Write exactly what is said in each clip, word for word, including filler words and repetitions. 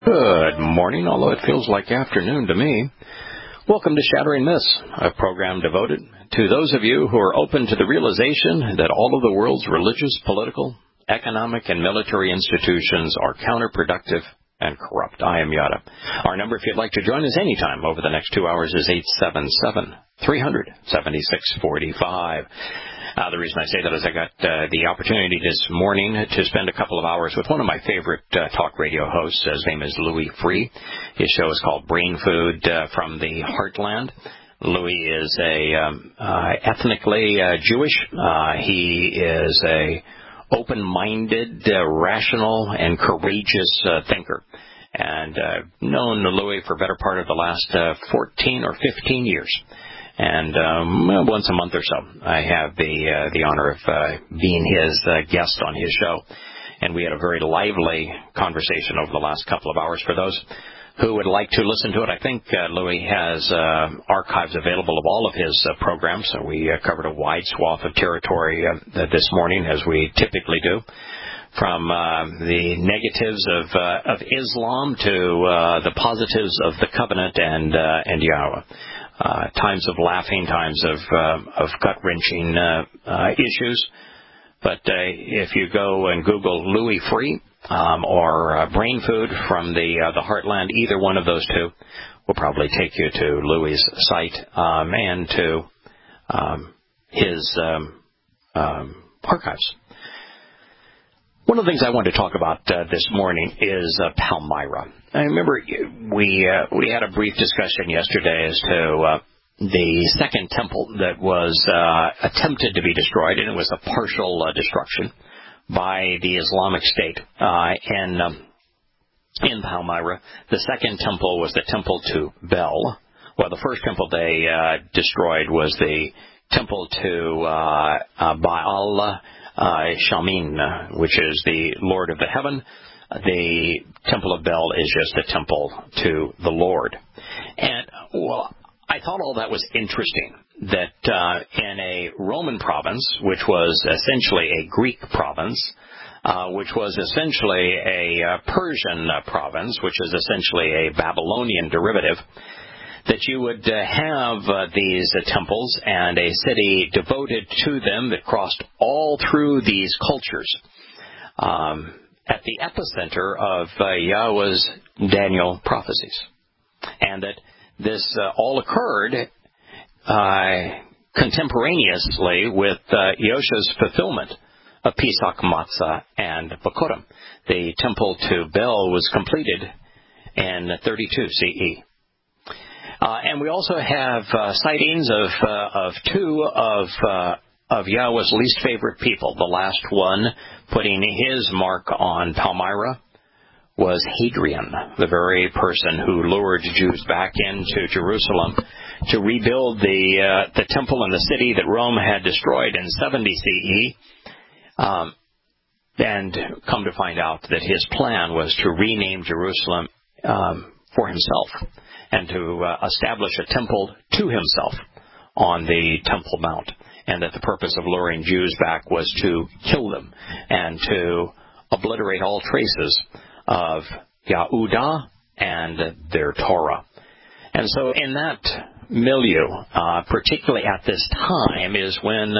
Good morning, although it feels like afternoon to me. Welcome to Shattering Myths, a program devoted to those of you who are open to the realization that all of the world's religious, political, economic, and military institutions are counterproductive and corrupt. I am Yada. Our number, if you'd like to join us anytime over the next two hours, is eight seven seven, three hundred, seventy-six forty-five. Uh, the reason I say that is I got uh, the opportunity this morning to spend a couple of hours with one of my favorite uh, talk radio hosts. His name is Louis Freeh. His show is called Brain Food uh, from the Heartland. Louis is a um, uh, ethnically uh, Jewish. Uh, he is a open-minded, uh, rational, and courageous uh, thinker. And uh, known Louis for the better part of the last uh, fourteen or fifteen years. And um, once a month or so, I have the uh, the honor of uh, being his uh, guest on his show. And we had a very lively conversation over the last couple of hours. For those who would like to listen to it, I think uh, Louis has uh, archives available of all of his uh, programs. So we uh, covered a wide swath of territory uh, this morning, as we typically do, from uh, the negatives of uh, of Islam to uh, the positives of the covenant and uh, and Yahweh. Uh, times of laughing, times of uh, of gut-wrenching uh, uh, issues. But uh, if you go and Google Louis Freeh um, or uh, Brain Food from the uh, the Heartland, either one of those two will probably take you to Louis's site um, and to um, his um, um, archives. One of the things I want to talk about uh, this morning is uh, Palmyra. I remember we uh, we had a brief discussion yesterday as to uh, the second temple that was uh, attempted to be destroyed, and it was a partial uh, destruction by the Islamic State uh, in, um, in Palmyra. The second temple was the temple to Bel. Well, the first temple they uh, destroyed was the temple to uh, uh, Baal Uh, Shamin, uh, which is the Lord of the Heaven. The Temple of Bel is just a temple to the Lord. And, well, I thought all that was interesting, that uh, in a Roman province, which was essentially a Greek province, uh, which was essentially a uh, Persian uh, province, which is essentially a Babylonian derivative, that you would uh, have uh, these uh, temples and a city devoted to them that crossed all through these cultures um, at the epicenter of uh, Yahweh's Daniel prophecies. And that this uh, all occurred uh, contemporaneously with uh, Yosha's fulfillment of Pesach Matzah and Bakurim. The temple to Bel was completed in thirty-two C E. Uh, and we also have uh, sightings of uh, of two of uh, of Yahweh's least favorite people. The last one putting his mark on Palmyra was Hadrian, the very person who lured Jews back into Jerusalem to rebuild the uh, the temple and the city that Rome had destroyed in seventy C E. Um, and come to find out that his plan was to rename Jerusalem um, for himself, and to uh, establish a temple to himself on the Temple Mount, and that the purpose of luring Jews back was to kill them and to obliterate all traces of Yahudah and their Torah. And so in that milieu, uh, particularly at this time, is when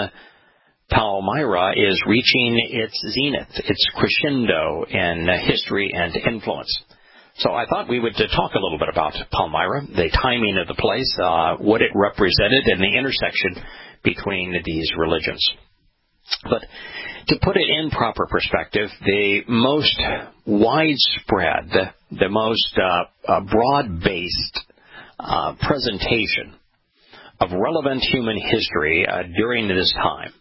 Palmyra is reaching its zenith, its crescendo in history and influence. So I thought we would uh, talk a little bit about Palmyra, the timing of the place, uh, what it represented, and the intersection between these religions. But to put it in proper perspective, the most widespread, the most uh, uh, broad-based uh, presentation of relevant human history uh, during this time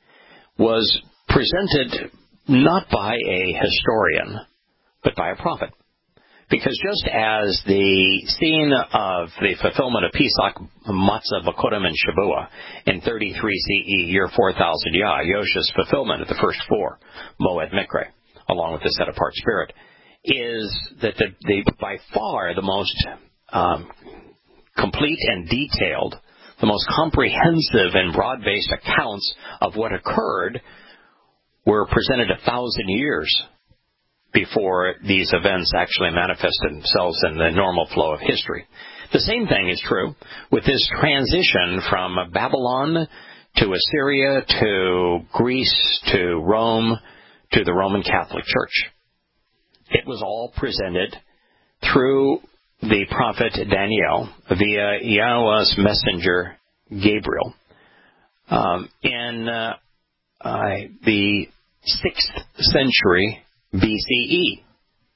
was presented not by a historian, but by a prophet. Because just as the scene of the fulfillment of Pesach, Matzah, Bakurim, and Shavuah in thirty-three C E, year four thousand Yah, Yosha's fulfillment of the first four, Moed Mikre, along with the set-apart spirit, is that the, the by far the most um, complete and detailed, the most comprehensive and broad-based accounts of what occurred were presented a thousand years before these events actually manifested themselves in the normal flow of history. The same thing is true with this transition from Babylon to Assyria to Greece to Rome to the Roman Catholic Church. It was all presented through the prophet Daniel via Yahweh's messenger Gabriel um, in uh, uh, the sixth century B C E.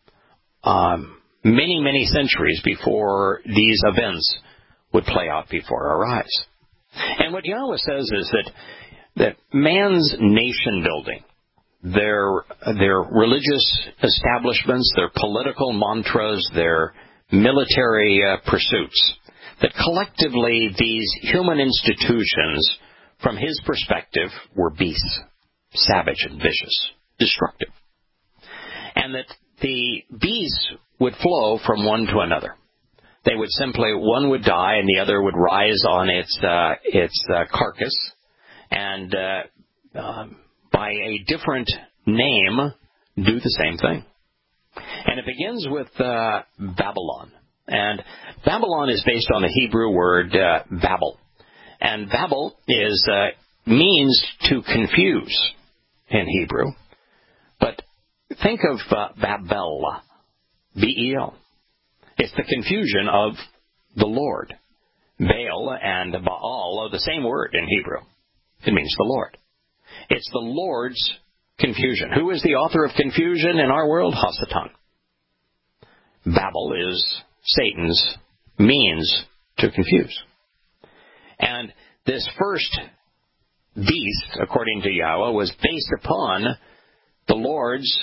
Um, many, many centuries before these events would play out before our eyes. And what Yahweh says is that that man's nation building, their their religious establishments, their political mantras, their military uh, pursuits, that collectively these human institutions, from his perspective, were beasts, savage and vicious, destructive. And that the beasts would flow from one to another. They would simply, one would die and the other would rise on its uh, its uh, carcass, and uh, uh, by a different name, do the same thing. And it begins with uh, Babylon. And Babylon is based on the Hebrew word uh, Babel. And Babel is uh, means to confuse in Hebrew. But think of uh, Babel, B E L. It's the confusion of the Lord. Baal and Baal are the same word in Hebrew. It means the Lord. It's the Lord's confusion. Who is the author of confusion in our world? Hasatan. Babel is Satan's means to confuse. And this first beast, according to Yahweh, was based upon the Lord's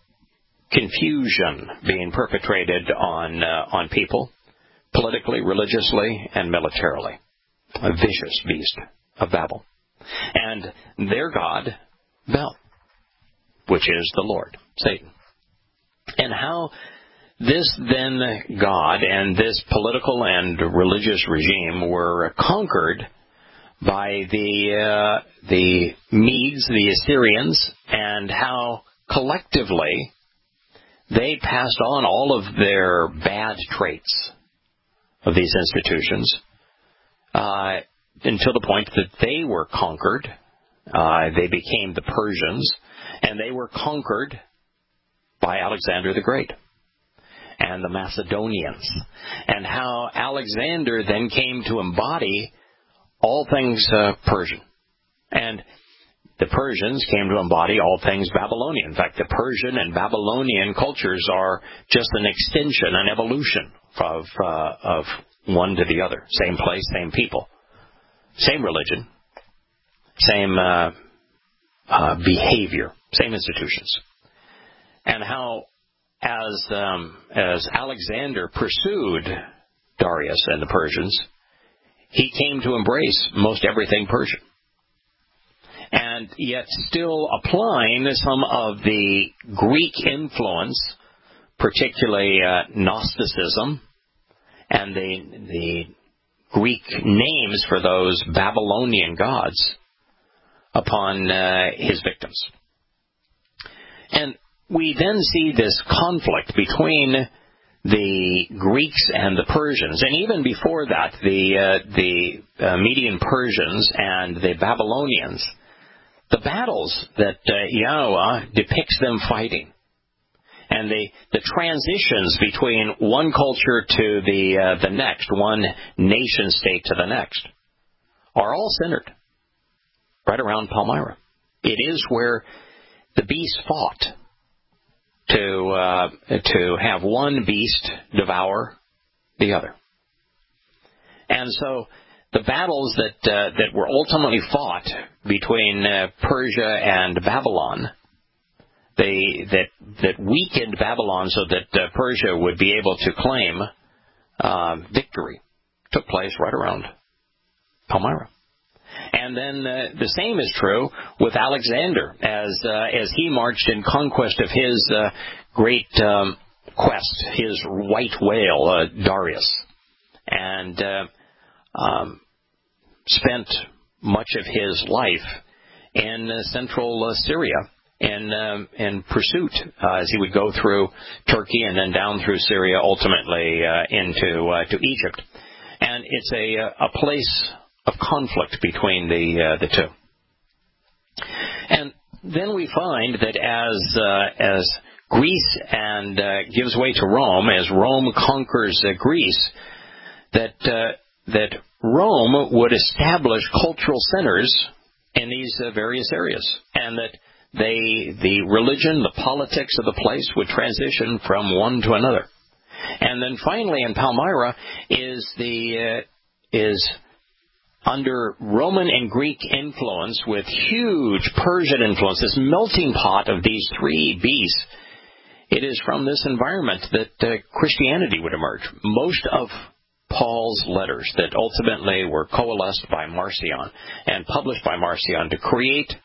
confusion being perpetrated on uh, on people, politically, religiously, and militarily. A vicious beast of Babel. And their god, Bel, which is the Lord, Satan. And how this then god and this political and religious regime were conquered by the uh, the Medes, the Assyrians, and how collectively they passed on all of their bad traits of these institutions uh, until the point that they were conquered. Uh, they became the Persians, and they were conquered by Alexander the Great and the Macedonians, and how Alexander then came to embody all things uh, Persian. And the Persians came to embody all things Babylonian. In fact, the Persian and Babylonian cultures are just an extension, an evolution of uh, of one to the other. Same place, same people, same religion, same uh, uh, behavior, same institutions. And how, as um, as Alexander pursued Darius and the Persians, he came to embrace most everything Persian. And yet still applying some of the Greek influence, particularly uh, Gnosticism, and the, the Greek names for those Babylonian gods upon uh, his victims. And we then see this conflict between the Greeks and the Persians, and even before that, the uh, the uh, Median Persians and the Babylonians. The battles that uh, Yahweh depicts them fighting, and the, the transitions between one culture to the uh, the next, one nation state to the next, are all centered right around Palmyra. It is where the beasts fought to uh, to have one beast devour the other, and so the battles that uh, that were ultimately fought between uh, Persia and Babylon, they that that weakened Babylon so that uh, Persia would be able to claim uh, victory, took place right around Palmyra. And then uh, the same is true with Alexander, as uh, as he marched in conquest of his uh, great um, quest, his white whale, uh, Darius, and uh, um, spent much of his life in uh, central uh, Syria, in um, in pursuit uh, as he would go through Turkey and then down through Syria, ultimately uh, into uh, to Egypt. And it's a a place of conflict between the uh, the two. And then we find that as uh, as Greece and uh, gives way to Rome, as Rome conquers uh, Greece, that uh, that Rome would establish cultural centers in these uh, various areas, and that they the religion, the politics of the place would transition from one to another. And then finally, in Palmyra is the uh, is under Roman and Greek influence with huge Persian influence, this melting pot of these three beasts. It is from this environment that uh, Christianity would emerge. Most of Paul's letters that ultimately were coalesced by Marcion and published by Marcion to create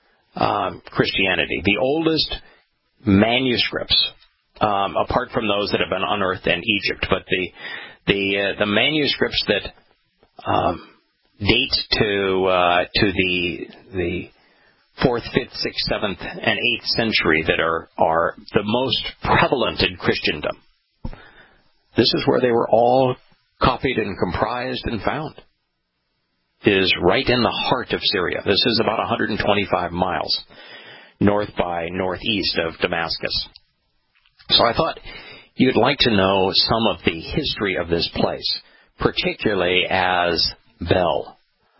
um, Christianity. The oldest manuscripts, um, apart from those that have been unearthed in Egypt, but the the uh, the manuscripts that um, date to uh, to the the fourth, fifth, sixth, seventh, and eighth century that are are the most prevalent in Christendom. This is where they were all copied and comprised and found. It is right in the heart of Syria. This is about one hundred twenty-five miles north by northeast of Damascus. So I thought you'd like to know some of the history of this place, particularly as Bel,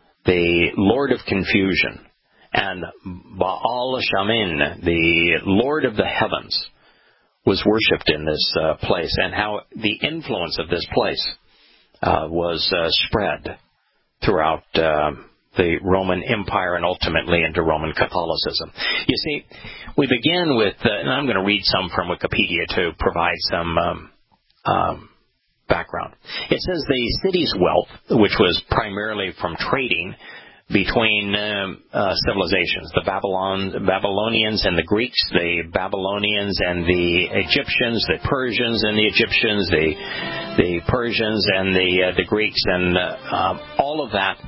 the Lord of Confusion, and Baal Shamin, the Lord of the Heavens, was worshipped in this uh, place, and how the influence of this place uh, was uh, spread throughout uh, the Roman Empire and ultimately into Roman Catholicism. You see, we begin with, uh, and I'm going to read some from Wikipedia to provide some um, um, background. It says the city's wealth, which was primarily from trading between um, uh, civilizations, the Babylon, Babylonians and the Greeks, the Babylonians and the Egyptians, the Persians and the Egyptians, the the Persians and the uh, the Greeks, and uh, um, all of that,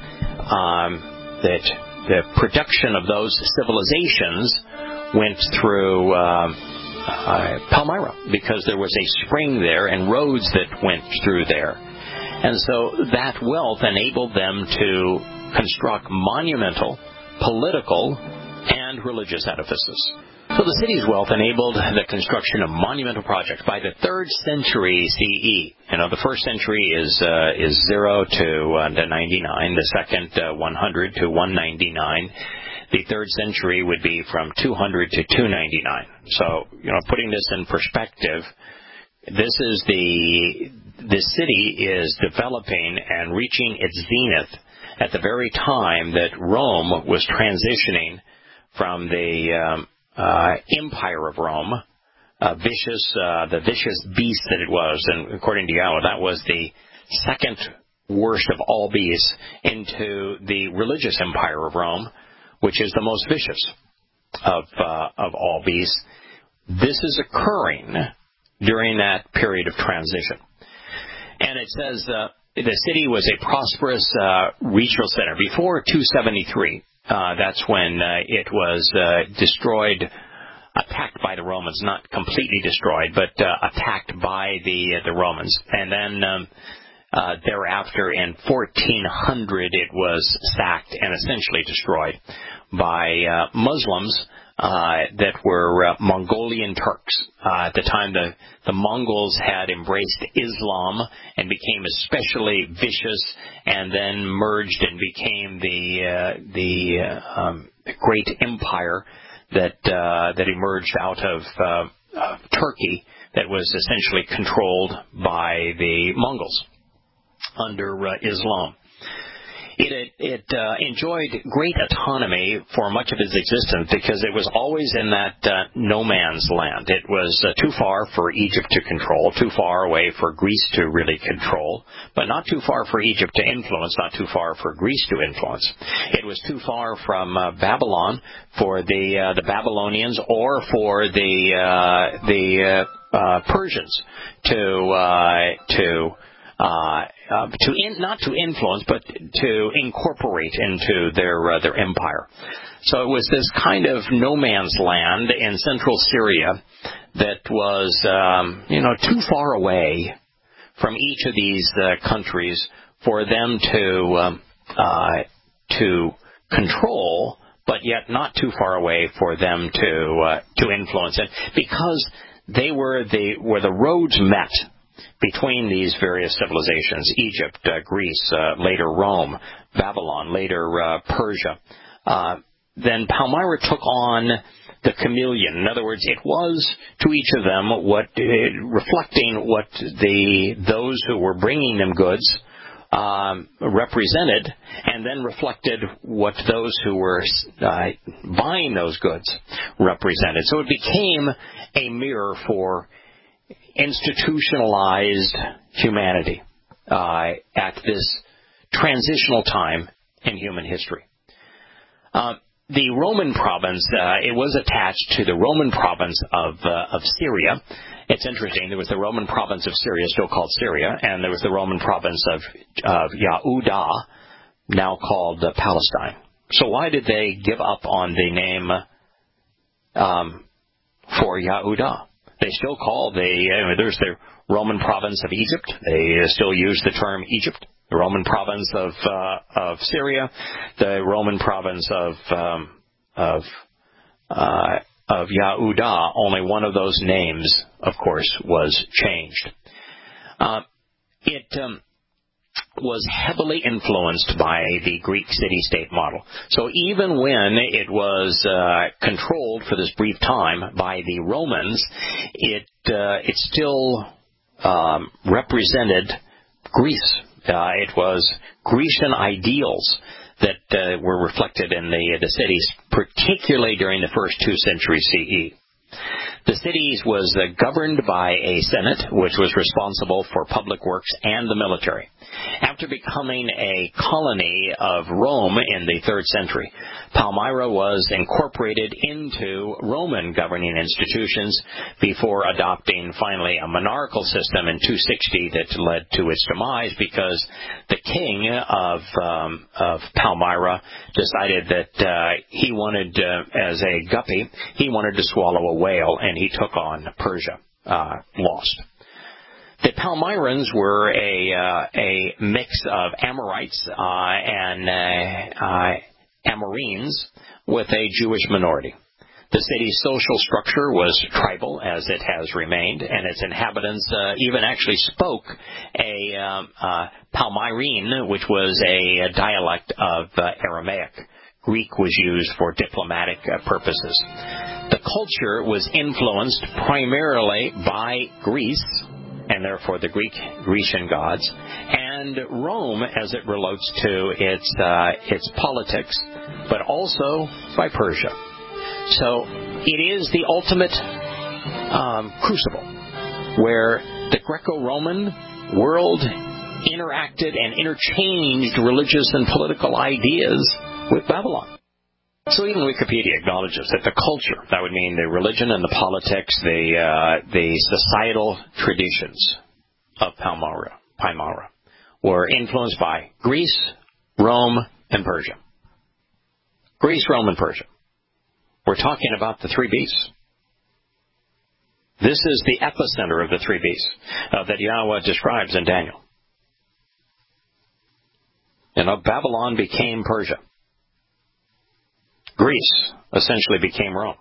um, that the production of those civilizations went through um, uh, Palmyra, because there was a spring there and roads that went through there. And so that wealth enabled them to construct monumental, political, and religious edifices. So the city's wealth enabled the construction of monumental projects. By the third century C E, you know, the first century is uh, is zero to, uh, to ninety-nine, the second uh, one hundred to one ninety-nine. The third century would be from two hundred to two ninety-nine. So, you know, putting this in perspective, this is the the city is developing and reaching its zenith at the very time that Rome was transitioning from the um, uh, Empire of Rome, uh, vicious, uh, the vicious beast that it was, and according to Yahweh, that was the second worst of all beasts, into the religious Empire of Rome, which is the most vicious of uh, of all beasts. This is occurring during that period of transition. And it says uh, the city was a prosperous uh, regional center. Before two seventy-three, uh, that's when uh, it was uh, destroyed, attacked by the Romans, not completely destroyed, but uh, attacked by the uh, the Romans. And then um, uh, thereafter, in fourteen hundred, it was sacked and essentially destroyed by uh, Muslims Uh, that were uh, Mongolian Turks. Uh, at the time, the, the Mongols had embraced Islam and became especially vicious, and then merged and became the uh, the uh, um, great empire that uh, that emerged out of uh, uh, Turkey, that was essentially controlled by the Mongols under uh, Islam. It, it uh, enjoyed great autonomy for much of its existence because it was always in that uh, no man's land. It was uh, too far for Egypt to control, too far away for Greece to really control, but not too far for Egypt to influence, not too far for Greece to influence. It was too far from uh, Babylon for the uh, the Babylonians or for the uh, the uh, uh, Persians to uh, to Uh, uh, to in, not to influence, but to incorporate into their uh, their empire. So it was this kind of no man's land in central Syria that was, um, you know, too far away from each of these uh, countries for them to um, uh, to control, but yet not too far away for them to uh, to influence it, because they were the where the roads met between these various civilizations: Egypt, uh, Greece, uh, later Rome, Babylon, later uh, Persia. Uh, then Palmyra took on the chameleon. In other words, it was to each of them what uh, reflecting what the those who were bringing them goods um, represented, and then reflected what those who were uh, buying those goods represented. So it became a mirror for institutionalized humanity uh, at this transitional time in human history. Uh, the Roman province, uh, it was attached to the Roman province of uh, of Syria. It's interesting. There was the Roman province of Syria, still called Syria, and there was the Roman province of of Yahudah, now called uh, Palestine. So why did they give up on the name um, for Yahudah? They still call the uh, there's the Roman province of Egypt. They uh, still use the term Egypt. The Roman province of uh, of Syria, the Roman province of um, of uh, of Yahudah. Only one of those names, of course, was changed. Uh, it um, was heavily influenced by the Greek city-state model. So even when it was uh, controlled for this brief time by the Romans, it uh, it still um, represented Greece. Uh, it was Grecian ideals that uh, were reflected in the the cities, particularly during the first two centuries C E. The cities was uh, governed by a senate, which was responsible for public works and the military. After becoming a colony of Rome in the third century, Palmyra was incorporated into Roman governing institutions before adopting finally a monarchical system in two sixty that led to its demise, because the king of um, of Palmyra decided that uh, he wanted, uh, as a guppy, he wanted to swallow a whale, and he took on Persia, uh, lost. The Palmyrans were a uh, a mix of Amorites uh, and uh, uh, Amorenes with a Jewish minority. The city's social structure was tribal, as it has remained, and its inhabitants uh, even actually spoke a um, uh, Palmyrene, which was a, a dialect of uh, Aramaic. Greek was used for diplomatic uh, purposes. The culture was influenced primarily by Greece, and therefore the Greek Grecian gods, and Rome as it relates to its uh, its politics, but also by Persia. So it is the ultimate um, crucible where the Greco-Roman world interacted and interchanged religious and political ideas with Babylon. So even Wikipedia acknowledges that the culture, that would mean the religion and the politics, the uh, the societal traditions of Palmyra, Palmyra were influenced by Greece, Rome, and Persia. Greece, Rome, and Persia. We're talking about the three beasts. This is the epicenter of the three beasts uh, that Yahweh describes in Daniel. You know, Babylon became Persia. Greece essentially became Rome.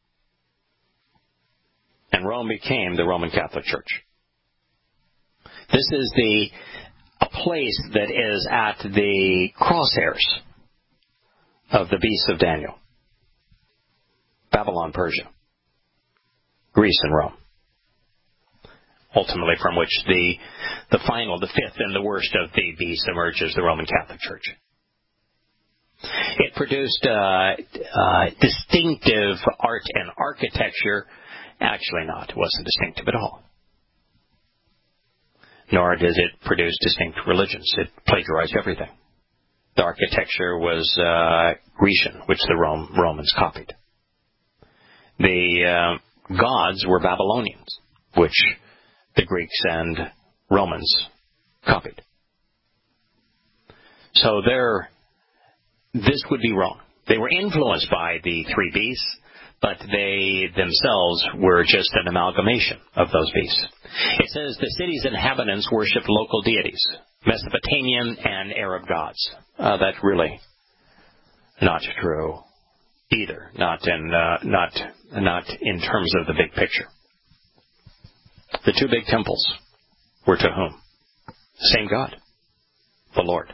And Rome became the Roman Catholic Church. This is the a place that is at the crosshairs of the beasts of Daniel. Babylon, Persia, Greece, and Rome. Ultimately from which the the final, the fifth and the worst of the beasts emerges, the Roman Catholic Church. It produced uh, uh, distinctive art and architecture. Actually not. It wasn't distinctive at all. Nor did it produce distinct religions. It plagiarized everything. The architecture was uh, Grecian, which the Rome, Romans copied. The uh, gods were Babylonians, which the Greeks and Romans copied. So they're, this would be wrong. They were influenced by the three beasts, but they themselves were just an amalgamation of those beasts. It says the city's inhabitants worshipped local deities, Mesopotamian and Arab gods. Uh, that's really not true either, not in, uh, not, not in terms of the big picture. The two big temples were to whom? The same God, the Lord.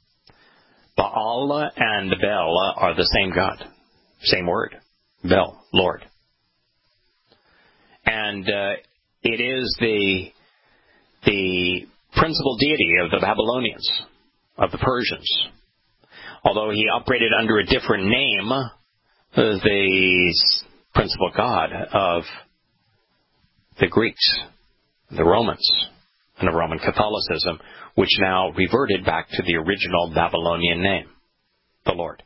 Baal and Bel are the same God, same word, Bel, Lord. And uh, it is the the principal deity of the Babylonians, of the Persians. Although he operated under a different name, the principal god of the Greeks, the Romans, and of Roman Catholicism, which now reverted back to the original Babylonian name, the Lord.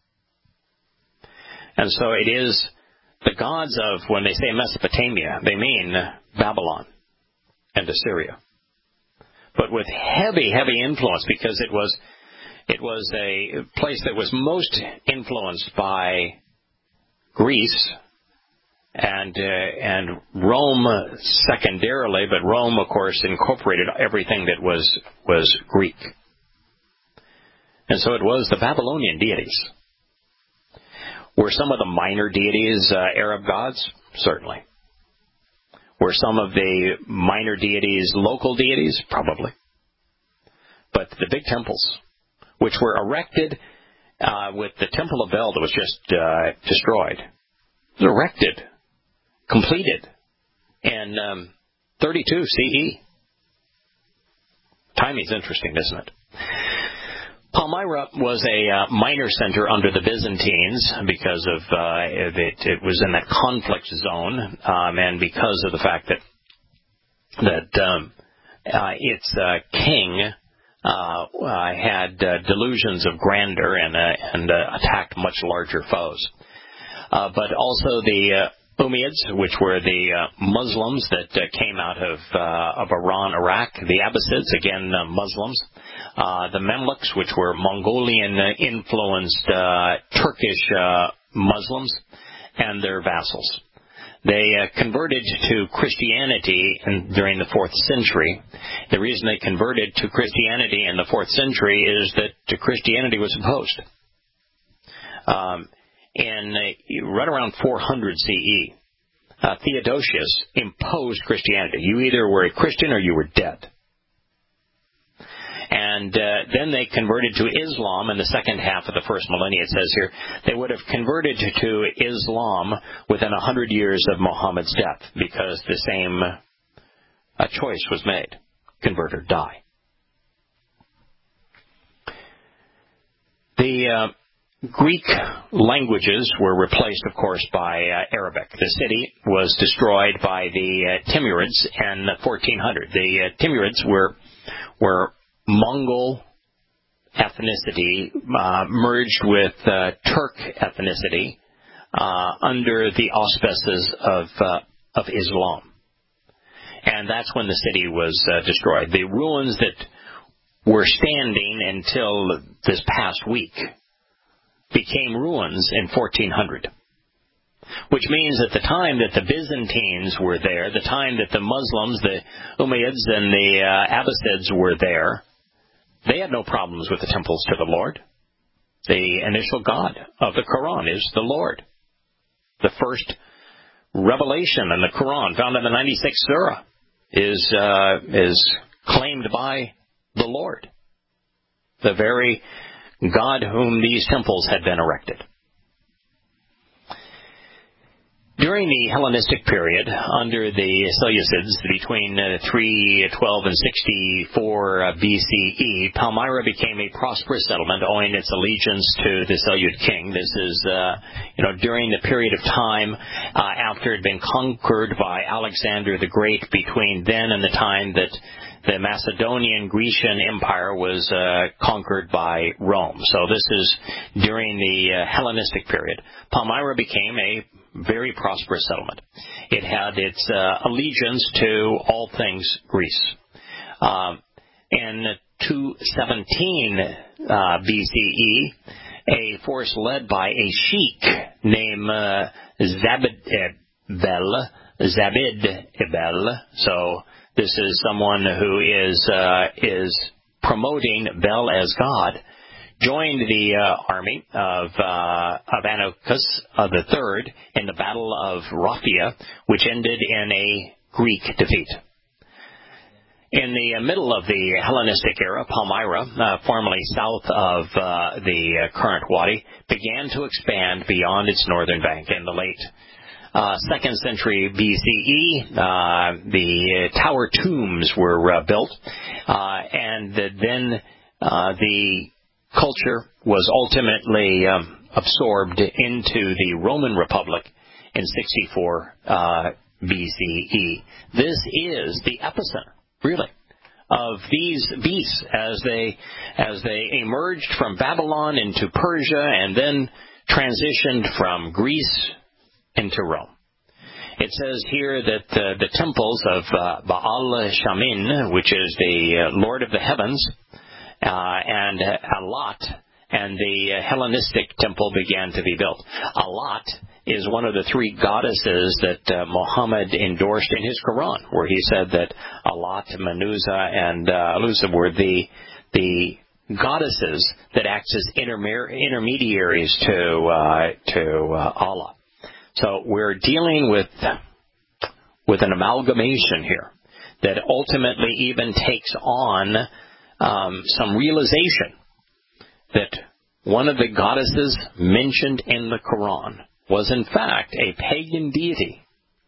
And so it is the gods of, when they say Mesopotamia, they mean Babylon and Assyria. But with heavy, heavy influence, because it was it was a place that was most influenced by Greece and uh, and Rome secondarily, but Rome, of course, incorporated everything that was was Greek. And so it was the Babylonian deities. Were some of the minor deities uh, Arab gods? Certainly. Were some of the minor deities local deities? Probably. But the big temples, which were erected uh, with the Temple of Bel that was just uh, destroyed, was erected, completed in um, thirty-two C E. Timing's interesting, isn't it? Palmyra was a uh, minor center under the Byzantines because of uh, it, it was in that conflict zone, um, and because of the fact that that um, uh, its uh, king uh, uh, had uh, delusions of grandeur and uh, and uh, attacked much larger foes, uh, but also the uh, Umayyads, which were the uh, Muslims that uh, came out of uh, of Iran, Iraq, the Abbasids, again uh, Muslims, uh, the Mamluks, which were Mongolian-influenced uh, Turkish uh, Muslims, and their vassals. They uh, converted to Christianity in, during the fourth century. The reason they converted to Christianity in the fourth century is that Christianity was opposed. Um, In uh, right around four hundred C E, uh, Theodosius imposed Christianity. You either were a Christian or you were dead. And uh, then they converted to Islam in the second half of the first millennia, it says here. They would have converted to Islam within one hundred years of Muhammad's death because the same uh, choice was made. Convert or die. The Uh, Greek languages were replaced, of course, by uh, Arabic. The city was destroyed by the uh, Timurids in fourteen hundred. The uh, Timurids were were Mongol ethnicity uh, merged with uh, Turk ethnicity uh, under the auspices of uh, of Islam, and that's when the city was uh, destroyed. The ruins that were standing until this past week became ruins in fourteen hundred, which means at the time that the Byzantines were there, the time that the Muslims, the Umayyads and the uh, Abbasids were there, they had no problems with the temples to the Lord. The initial God of the Quran is the Lord. The first revelation in the Quran, found in the ninety-sixth surah, is uh, is claimed by the Lord, the very God whom these temples had been erected. During the Hellenistic period, under the Seleucids, between uh, three twelve and sixty-four B C E, Palmyra became a prosperous settlement, owing its allegiance to the Seleucid king. This is, uh, you know, during the period of time uh, after it had been conquered by Alexander the Great, between then and the time that the Macedonian Grecian Empire was uh, conquered by Rome. So this is during the uh, Hellenistic period. Palmyra became a very prosperous settlement. It had its uh, allegiance to all things Greece. Um, and two seventeen uh, B C E, a force led by a sheik named uh, Zabid Ibel, Zabid Ibel. So this is someone who is uh, is promoting Bel as God. Joined the uh, army of uh, of Antiochus uh, the Third in the Battle of Raphia, which ended in a Greek defeat. In the middle of the Hellenistic era, Palmyra, uh, formerly south of uh, the uh, current Wadi, began to expand beyond its northern bank in the late uh, second century B C E. Uh, the uh, tower tombs were uh, built, uh, and then uh, the culture was ultimately um, absorbed into the Roman Republic in sixty-four uh, B C E. This is the epicenter, really, of these beasts as they as they emerged from Babylon into Persia and then transitioned from Greece into Rome. It says here that uh, the temples of uh, Baal Shamin, which is the uh, Lord of the Heavens, uh, and uh, Alat, and the uh, Hellenistic temple began to be built. Alat is one of the three goddesses that uh, Muhammad endorsed in his Quran, where he said that Alat, Manuza, and uh, Alusa were the the goddesses that act as intermer- intermediaries to uh, to uh, Allah. So we're dealing with with an amalgamation here that ultimately even takes on um, some realization that one of the goddesses mentioned in the Quran was in fact a pagan deity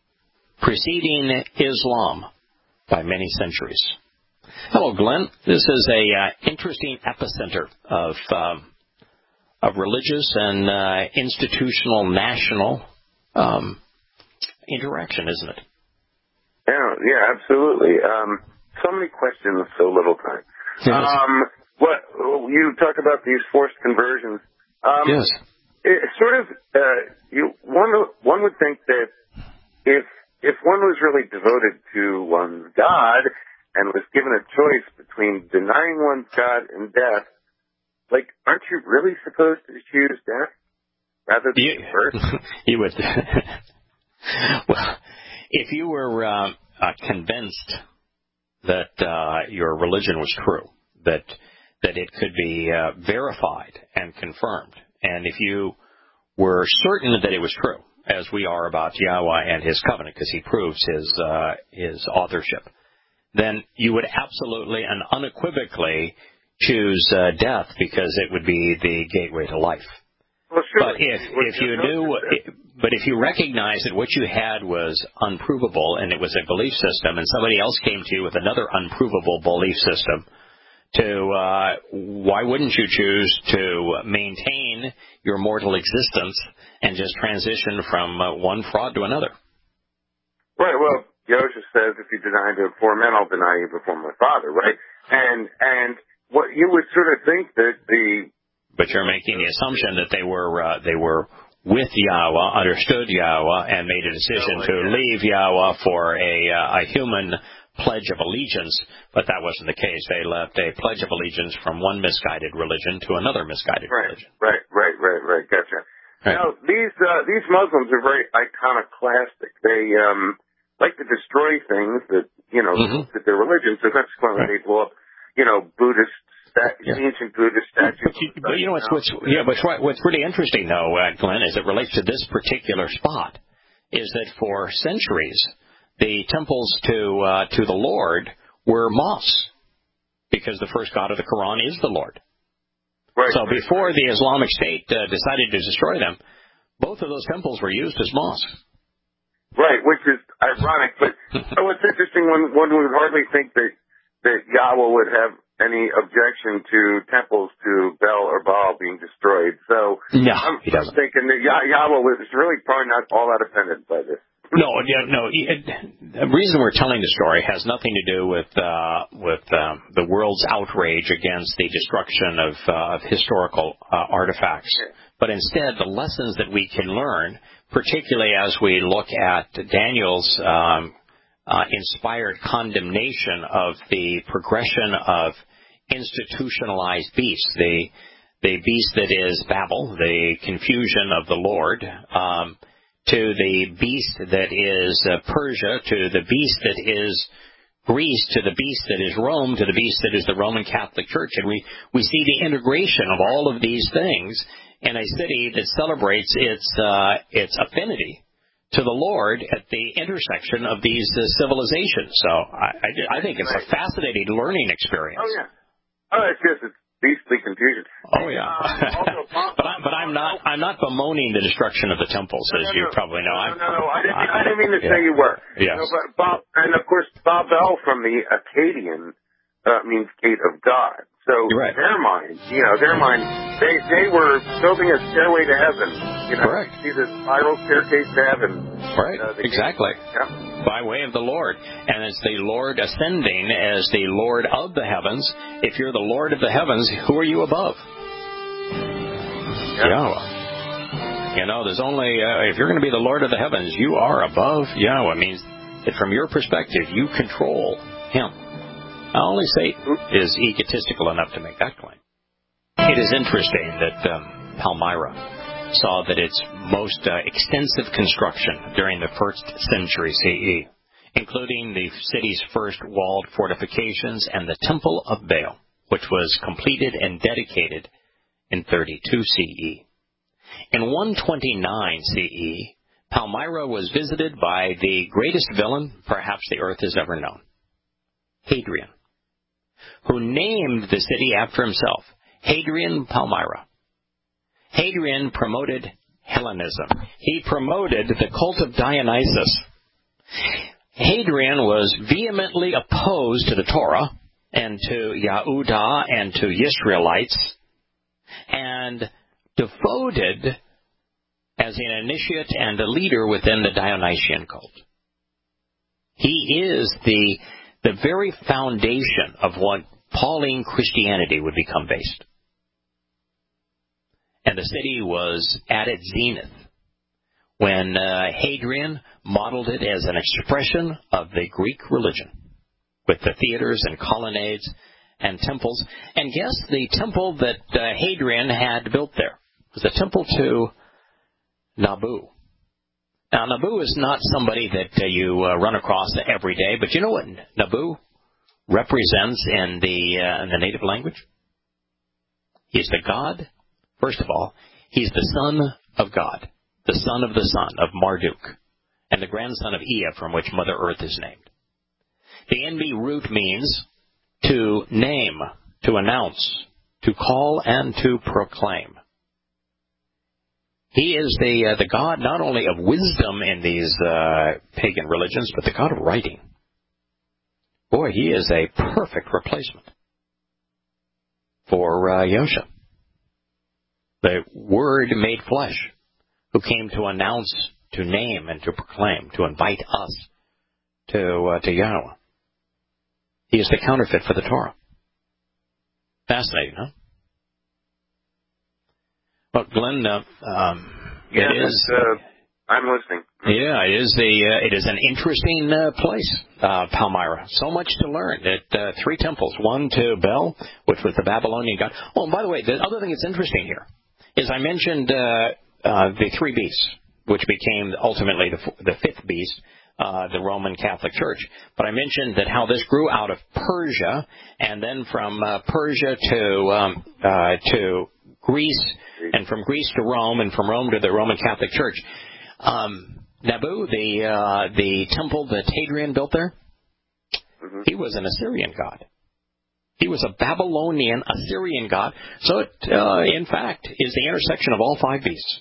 preceding Islam by many centuries. Hello, Glenn. This is a uh, interesting epicenter of um, of religious and uh, institutional national um, interaction, isn't it? Yeah, yeah, absolutely. Um, so many questions, so little time. Yes. Um, what you talk about these forced conversions? Um, yes. It sort of uh, you one one would think that if if one was really devoted to one's God and was given a choice between denying one's God and death, like, aren't you really supposed to choose death rather than you, birth? you would. Well, if you were uh, uh, convinced that uh, your religion was true, that that it could be uh, verified and confirmed, and if you were certain that it was true, as we are about Yahweh and His covenant, because He proves His uh, His authorship, then you would absolutely and unequivocally choose uh, death because it would be the gateway to life. Well, sure. But if if you knew, but if you recognized that what you had was unprovable and it was a belief system, and somebody else came to you with another unprovable belief system, to uh, why wouldn't you choose to maintain your mortal existence and just transition from uh, one fraud to another? Right. Well, Yosha says, if you deny me before men, I'll deny you before my Father. Right. And and what you would sort of think that the But you're making the assumption that they were uh, they were with Yahweh, understood Yahweh, and made a decision to leave Yahweh for a uh, a human pledge of allegiance. But that wasn't the case. They left a pledge of allegiance from one misguided religion to another misguided right, religion. Right, right, right, right. Gotcha. Right. Now, these uh, these Muslims are very iconoclastic. They um, like to destroy things that you know Mm-hmm. that their religion. So that's why Right. they blow up, you know, Buddhist. That Yeah. ancient Buddhist statues. But you, but you know what's, what's yeah, what's right, what's really interesting though, uh, Glenn, as it relates to this particular spot, is that for centuries the temples to uh, to the Lord were mosques, because the first God of the Quran is the Lord. Right, so right, before right. the Islamic State uh, decided to destroy them, both of those temples were used as mosques. Right, which is ironic. But oh, it's interesting. One one would hardly think that that Yahweh would have any objection to temples to Bel or Baal being destroyed. So no, I'm, he doesn't. I'm thinking that Yah- Yahweh was really probably not all that offended by this. No, no. It, the reason we're telling the story has nothing to do with uh, with um, the world's outrage against the destruction of, uh, of historical uh, artifacts, but instead the lessons that we can learn, particularly as we look at Daniel's um, uh, inspired condemnation of the progression of institutionalized beast, the the beast that is Babel, the confusion of the Lord, um, to the beast that is uh, Persia, to the beast that is Greece, to the beast that is Rome, to the beast that is the Roman Catholic Church. And we, we see the integration of all of these things in a city that celebrates its uh, its affinity to the Lord at the intersection of these uh, civilizations. So I, I, I think it's a fascinating learning experience. Oh, yeah. Oh, it's just it's beastly confusion. Oh, yeah. Um, also, but, I, but I'm not I'm not bemoaning the destruction of the temples, no, as no, you no. probably know. No, no, no, no. I, didn't, I, I didn't mean to yeah. say you were. Yes. No, but Bob, and, of course, Babel from the Akkadian uh, means gate of God. So right. their mind, you know, their mind, they they were building a stairway to heaven. You know, Correct. see this spiral staircase to heaven. Right. Uh, exactly. Yeah. By way of the Lord. And as the Lord ascending as the Lord of the heavens, if you're the Lord of the heavens, who are you above? Yeah. Yahweh. You know, there's only, uh, if you're going to be the Lord of the heavens, you are above Yahweh. It means that from your perspective, you control Him. Now, only Satan is egotistical enough to make that claim. It is interesting that um, Palmyra saw that its most uh, extensive construction during the first century C E, including the city's first walled fortifications and the Temple of Baal, which was completed and dedicated in thirty-two C E. In one twenty-nine C E, Palmyra was visited by the greatest villain perhaps the earth has ever known, Hadrian, who named the city after himself, Hadrian Palmyra. Hadrian promoted Hellenism. He promoted the cult of Dionysus. Hadrian was vehemently opposed to the Torah and to Yahudah and to Israelites, and devoted as an initiate and a leader within the Dionysian cult. He is the the very foundation of what Pauline Christianity would become based. And the city was at its zenith when uh, Hadrian modeled it as an expression of the Greek religion, with the theaters and colonnades and temples. And guess the temple that uh, Hadrian had built there was the temple to Nabu. Now, Nabu is not somebody that uh, you uh, run across every day, but you know what Nabu represents in the uh, in the native language? He's the god. First of all, he's the son of God, the son of the son of Marduk, and the grandson of Ea, from which Mother Earth is named. The N B root means to name, to announce, to call, and to proclaim. He is the uh, the god not only of wisdom in these uh, pagan religions, but the god of writing. Boy, he is a perfect replacement for uh, Yosha, the Word made flesh, who came to announce, to name, and to proclaim, to invite us to uh, to Yahweh. He is the counterfeit for the Torah. Fascinating, huh? Well, Glenn, uh, um, yeah, it is. Uh, I'm listening. Yeah, it is the. Uh, it is an interesting uh, place, uh, Palmyra. So much to learn. At uh, three temples, one to Bel, which was the Babylonian god. Oh, and by the way, the other thing that's interesting here is I mentioned uh, uh, the three beasts, which became ultimately the, the fifth beast, uh, the Roman Catholic Church. But I mentioned that how this grew out of Persia, and then from uh, Persia to um, uh, to Greece, and from Greece to Rome, and from Rome to the Roman Catholic Church. Um, Nabu, the uh, the temple that Hadrian built there, mm-hmm. he was an Assyrian god. He was a Babylonian Assyrian god. So it, uh, in fact, is the intersection of all five beasts.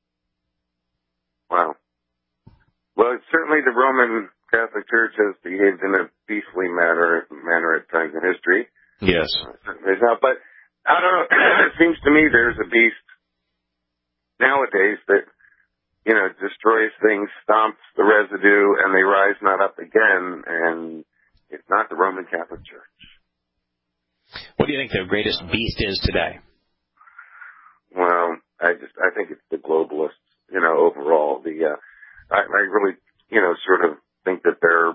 Wow. Well, certainly the Roman Catholic Church has behaved in a beastly manner, manner at times in history. Yes. Uh, there's not, but I don't know. It seems to me there's a beast nowadays that, you know, destroys things, stomps the residue, and they rise not up again, and it's not the Roman Catholic Church. What do you think the greatest beast is today? Well, I just, I think it's the globalists, you know, overall. The, uh, I, I really, you know, sort of think that they're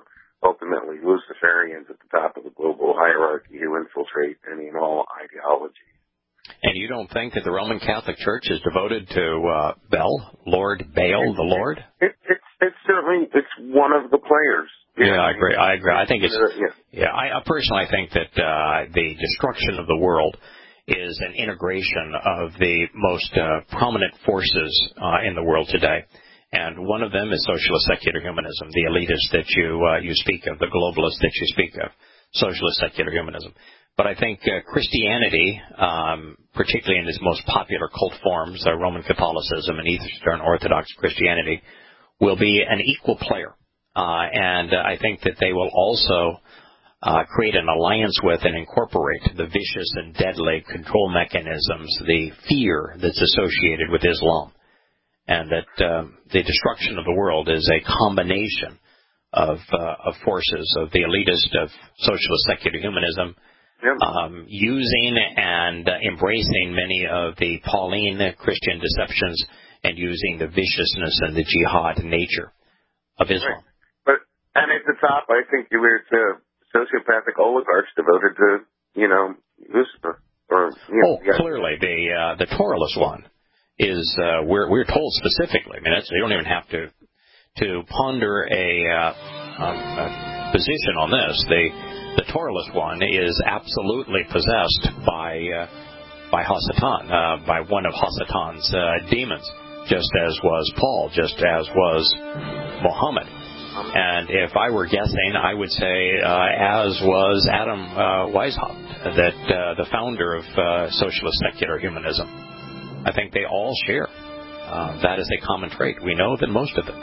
ultimately Luciferians at the top of the global hierarchy who infiltrate any and all ideologies. And you don't think that the Roman Catholic Church is devoted to uh, Bel, Lord Baal, the Lord? It, it, it's it's certainly it's one of the players. Yeah, I agree. I agree. I think it's yeah. yeah. I personally I think that uh, the destruction of the world is an integration of the most uh, prominent forces uh, in the world today, and one of them is socialist secular humanism, the elitists that you uh, you speak of, the globalists that you speak of, socialist secular humanism. But I think uh, Christianity, um, particularly in its most popular cult forms, uh, Roman Catholicism and Eastern Orthodox Christianity, will be an equal player. Uh, and uh, I think that they will also uh, create an alliance with and incorporate the vicious and deadly control mechanisms, the fear that's associated with Islam. And that uh, the destruction of the world is a combination of, uh, of forces of the elitist of socialist secular humanism, Yep. Um, using and uh, embracing many of the Pauline Christian deceptions and using the viciousness and the jihad nature of Islam. Right. But and at the top, I think you were to sociopathic oligarchs devoted to, you know, Lucifer. Or you know, oh, yeah. clearly the uh, the Toralist one is uh, we're we're told specifically. I mean, that's, you don't even have to to ponder a, uh, um, a position on this. The The Toralist one is absolutely possessed by uh, by Hasatan, uh, by one of Hasatan's uh, demons, just as was Paul, just as was Muhammad. And if I were guessing, I would say, uh, as was Adam uh, Weishaupt, that uh, the founder of uh, socialist secular humanism. I think they all share. Uh, that is a common trait. We know that most of them